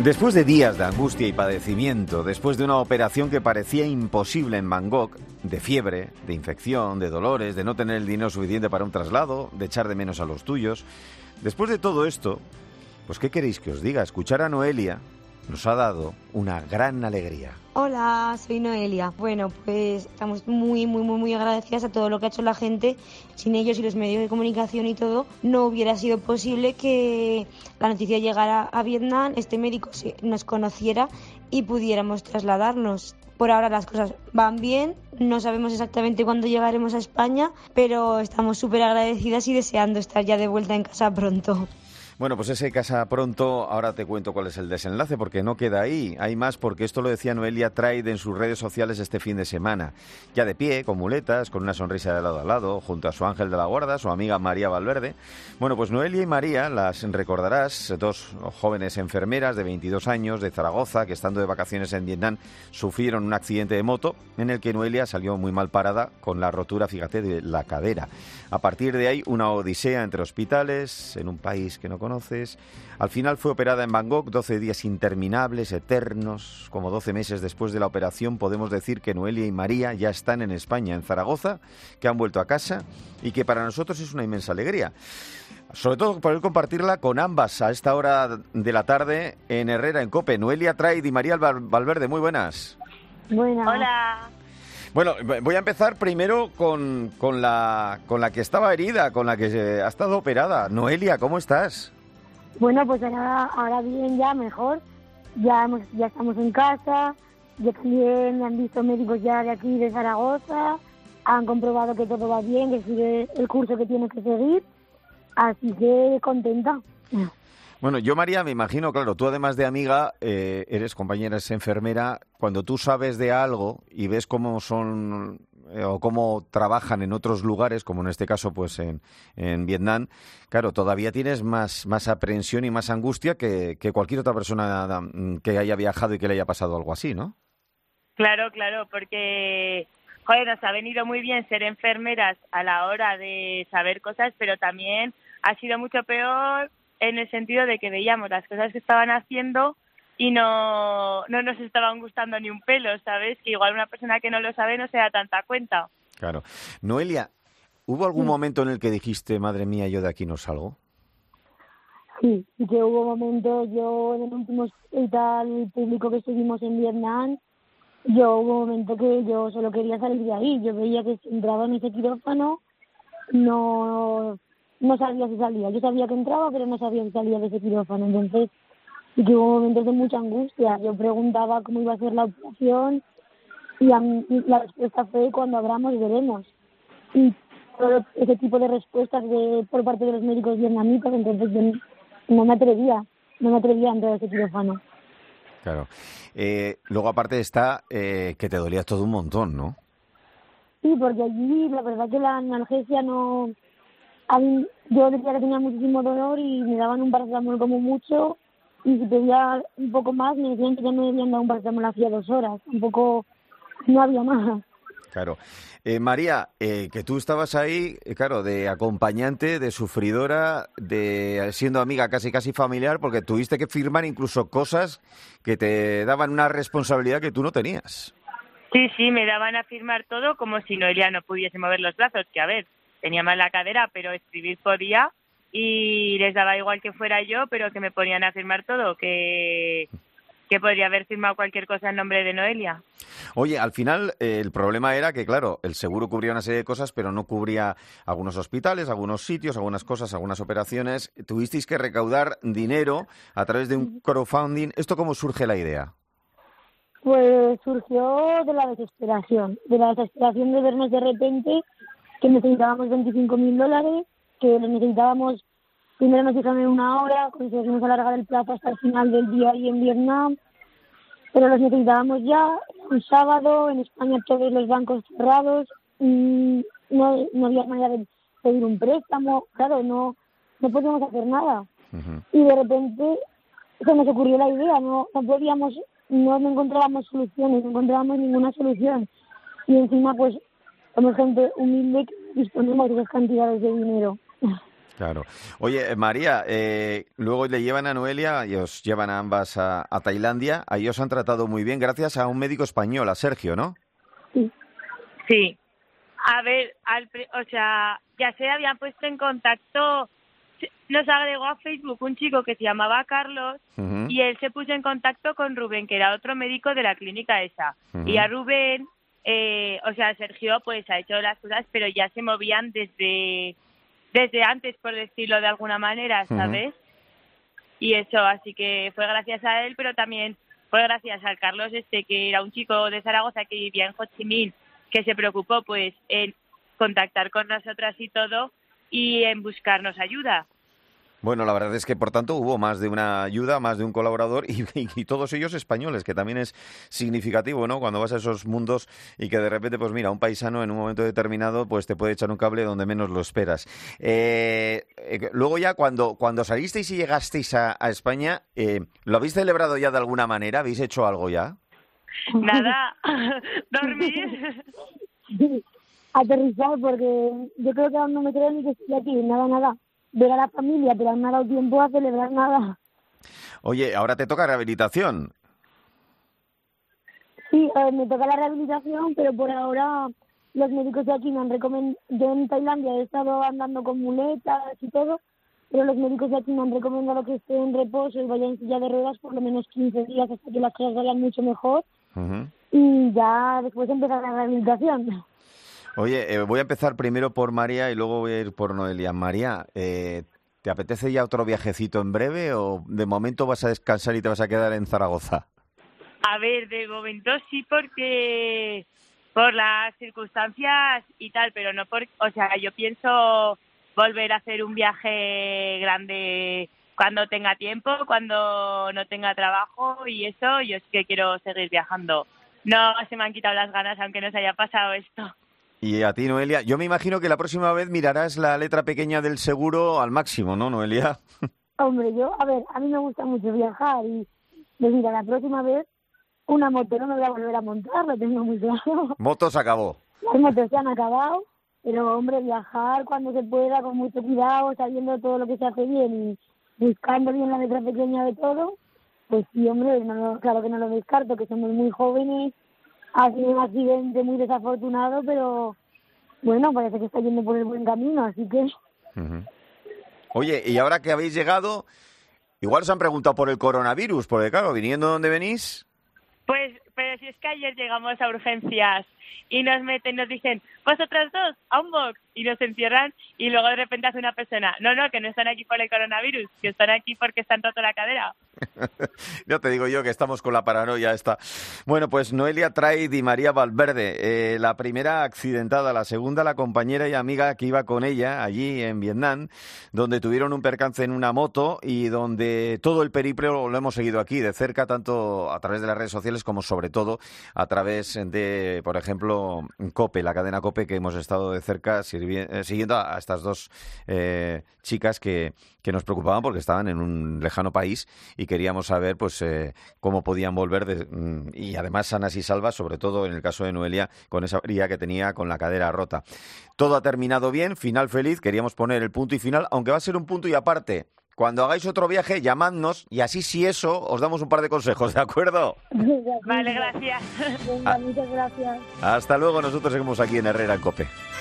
Después de días de angustia y padecimiento, después de una operación que parecía imposible en Bangkok, de fiebre, de infección, de dolores, de no tener el dinero suficiente para un traslado, de echar de menos a los tuyos, después de todo esto, pues ¿qué queréis que os diga? Escuchar a Noelia nos ha dado una gran alegría. Hola, soy Noelia. Bueno, pues estamos muy agradecidas a todo lo que ha hecho la gente. Sin ellos y los medios de comunicación y todo, no hubiera sido posible que la noticia llegara a Vietnam, este médico nos conociera y pudiéramos trasladarnos. Por ahora las cosas van bien, no sabemos exactamente cuándo llegaremos a España, pero estamos súper agradecidas y deseando estar ya de vuelta en casa pronto. Bueno, pues ese casa pronto, ahora te cuento cuál es el desenlace, porque no queda ahí. Hay más, porque esto lo decía Noelia Traid en sus redes sociales este fin de semana. Ya de pie, con muletas, con una sonrisa de lado a lado, junto a su ángel de la guarda, su amiga María Valverde. Bueno, pues Noelia y María, las recordarás, dos jóvenes enfermeras de 22 años de Zaragoza, que estando de vacaciones en Vietnam, sufrieron un accidente de moto en el que Noelia salió muy mal parada con la rotura, fíjate, de la cadera. A partir de ahí, una odisea entre hospitales, en un país que no conoces. Al final fue operada en Bangkok, 12 días interminables, eternos. Como 12 meses después de la operación, podemos decir que Noelia y María ya están en España, en Zaragoza, que han vuelto a casa y que para nosotros es una inmensa alegría. Sobre todo poder compartirla con ambas a esta hora de la tarde en Herrera, en COPE. Noelia Traid y María Valverde, muy buenas. Buenas. Hola. Bueno, voy a empezar primero con la que estaba herida, con la que ha estado operada. Noelia, ¿cómo estás? Bueno, pues ahora bien, ya mejor. Ya estamos en casa. Ya también han visto médicos ya de aquí, de Zaragoza. Han comprobado que todo va bien, que sigue el curso que tiene que seguir. Así que contenta. Bueno, yo, María, me imagino, claro, tú además de amiga, eres compañera, eres enfermera. Cuando tú sabes de algo y ves cómo son o cómo trabajan en otros lugares, como en este caso pues en Vietnam, claro, todavía tienes más aprensión y más angustia que cualquier otra persona que haya viajado y que le haya pasado algo así, ¿no? Claro, porque, joder, nos ha venido muy bien ser enfermeras a la hora de saber cosas, pero también ha sido mucho peor en el sentido de que veíamos las cosas que estaban haciendo y no nos estaban gustando ni un pelo, ¿sabes? Que igual una persona que no lo sabe no se da tanta cuenta. Claro. Noelia, ¿hubo algún momento en el que dijiste, madre mía, yo de aquí no salgo? Sí, y que hubo momentos, yo en el último hospital público que estuvimos en Vietnam, hubo un momento que yo solo quería salir de ahí. Yo veía que si entraba en ese quirófano, no sabía si salía. Yo sabía que entraba, pero no sabía si salía de ese quirófano. Entonces, y que hubo momentos de mucha angustia. Yo preguntaba cómo iba a ser la operación y la respuesta fue cuando abramos veremos. Y todo ese tipo de respuestas por parte de los médicos vietnamitas, entonces yo no me atrevía a entrar a ese quirófano. Claro. Luego, aparte está que te dolía todo un montón, ¿no? Sí, porque allí la verdad que la analgesia no... yo decía que tenía muchísimo dolor y me daban un paracetamol como mucho, y si pedía un poco más me decían que ya me debían dar un paracetamol hacía 2 horas. Un poco, no había más. Claro. María, que tú estabas ahí, claro, de acompañante, de sufridora, de siendo amiga casi familiar, porque tuviste que firmar incluso cosas que te daban una responsabilidad que tú no tenías. Sí, me daban a firmar todo como si Noelia no pudiese mover los brazos, que a ver, tenía mal la cadera, pero escribir podía, y les daba igual que fuera yo, pero que me ponían a firmar todo, que podría haber firmado cualquier cosa en nombre de Noelia. Oye, al final el problema era que, claro, el seguro cubría una serie de cosas, pero no cubría algunos hospitales, algunos sitios, algunas cosas, algunas operaciones. Tuvisteis que recaudar dinero a través de un crowdfunding. ¿Esto cómo surge la idea? Pues surgió de la desesperación de vernos de repente que necesitábamos $25,000, que lo necesitábamos. Primero nos dijeron en 1 hora, conseguimos alargar el plazo hasta el final del día ahí en Vietnam, pero los necesitábamos ya. Un sábado, en España todos los bancos cerrados, no había manera de pedir un préstamo, claro, no podíamos hacer nada. Uh-huh. Y de repente se nos ocurrió la idea, no podíamos, no encontrábamos soluciones, no encontrábamos ninguna solución. Y encima, pues, somos gente humilde que disponemos de esas cantidades de dinero. Claro. Oye, María, luego le llevan a Noelia y os llevan a ambas a Tailandia. Ahí os han tratado muy bien gracias a un médico español, a Sergio, ¿no? Sí. Sí. A ver, o sea, ya se habían puesto en contacto, nos agregó a Facebook un chico que se llamaba Carlos Uh-huh. y él se puso en contacto con Rubén, que era otro médico de la clínica esa. Uh-huh. Y a Rubén, o sea, Sergio pues ha hecho las cosas, pero ya se movían desde antes, por decirlo de alguna manera, ¿sabes? Y eso, así que fue gracias a él, pero también fue gracias al Carlos que era un chico de Zaragoza que vivía en Ho Chi Minh, que se preocupó pues en contactar con nosotras y todo y en buscarnos ayuda. Bueno, la verdad es que, por tanto, hubo más de una ayuda, más de un colaborador y todos ellos españoles, que también es significativo, ¿no? Cuando vas a esos mundos y que de repente, pues mira, un paisano en un momento determinado pues te puede echar un cable donde menos lo esperas. Luego ya, cuando salisteis y llegasteis a España, ¿lo habéis celebrado ya de alguna manera? ¿Habéis hecho algo ya? Nada, dormir. Aterrizar, porque yo creo que aún no me creo ni que estoy aquí, nada. Ver a la familia, pero aún no ha dado tiempo a celebrar nada. Oye, ahora te toca rehabilitación. Sí, me toca la rehabilitación, pero por ahora los médicos de aquí me han recomendado. Yo en Tailandia he estado andando con muletas y todo, pero los médicos de aquí me han recomendado que esté en reposo y vaya en silla de ruedas por lo menos 15 días hasta que las cosas vayan mucho mejor. Uh-huh. Y ya después empezar la rehabilitación. Oye, voy a empezar primero por María y luego voy a ir por Noelia. María, ¿te apetece ya otro viajecito en breve o de momento vas a descansar y te vas a quedar en Zaragoza? A ver, de momento sí, porque por las circunstancias y tal, pero no o sea, yo pienso volver a hacer un viaje grande cuando tenga tiempo, cuando no tenga trabajo y eso, yo es que quiero seguir viajando. No se me han quitado las ganas aunque nos haya pasado esto. Y a ti, Noelia, yo me imagino que la próxima vez mirarás la letra pequeña del seguro al máximo, ¿no, Noelia? Hombre, a mí me gusta mucho viajar y, pues mira, la próxima vez una moto no me voy a volver a montar, lo tengo muy claro. Motos acabó. Las motos se han acabado, pero hombre, viajar cuando se pueda, con mucho cuidado, sabiendo todo lo que se hace bien y buscando bien la letra pequeña de todo, pues sí, hombre, claro que no lo descarto, que somos muy jóvenes. Ha sido un accidente muy desafortunado, pero bueno, parece que está yendo por el buen camino, así que... Uh-huh. Oye, y ahora que habéis llegado, igual os han preguntado por el coronavirus, porque claro, viniendo de donde venís... Pues, pero si es que ayer llegamos a urgencias y nos dicen, vosotras dos, a un box, y nos encierran y luego de repente hace una persona, no, que no están aquí por el coronavirus, que están aquí porque están roto la cadera. Ya te digo yo que estamos con la paranoia esta. Bueno, pues Noelia Traid y María Valverde, la primera accidentada, la segunda la compañera y amiga que iba con ella allí en Vietnam, donde tuvieron un percance en una moto y donde todo el periplo lo hemos seguido aquí de cerca, tanto a través de las redes sociales como sobre todo a través de, por ejemplo, COPE, la cadena COPE, que hemos estado de cerca siguiendo a estas dos chicas que nos preocupaban porque estaban en un lejano país y queríamos saber pues cómo podían volver y además sanas y salvas, sobre todo en el caso de Noelia, con esa herida que tenía con la cadera rota. Todo ha terminado bien, final feliz, queríamos poner el punto y final, aunque va a ser un punto y aparte. Cuando hagáis otro viaje, llamadnos y así si eso, os damos un par de consejos, ¿de acuerdo? Vale, gracias. Venga, muchas gracias. Hasta luego, nosotros seguimos aquí en Herrera en COPE.